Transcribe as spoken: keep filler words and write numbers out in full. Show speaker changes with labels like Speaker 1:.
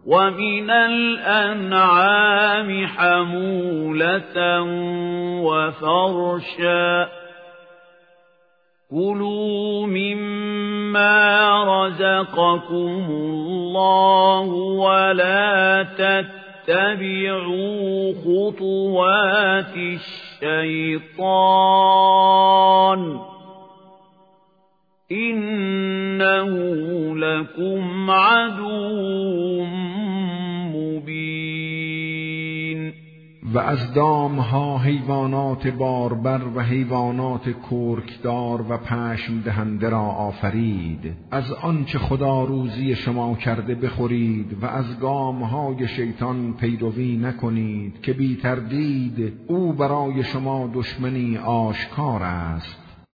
Speaker 1: ومن الأنعام حمولة وفرشا كلوا مما رزقكم الله ولا تتبعوا خطوات الشيطان إنه لكم عدو مبین.
Speaker 2: و از دامها حیوانات باربر و حیوانات کرکدار و پشم دهنده را آفرید. از آنچه خدا روزی شما کرده بخورید و از گامهای شیطان پیروی نکنید که بی تردید او برای شما دشمنی آشکار است.